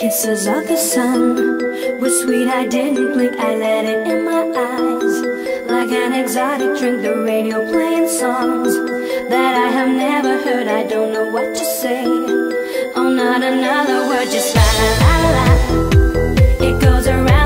Kisses of the sun were sweet, I didn't blink, I let it in my eyes. Like an exotic drink, the radio playing songs that I have never heard, I don't know what to say. Oh, not another word, just la la la la. It goes around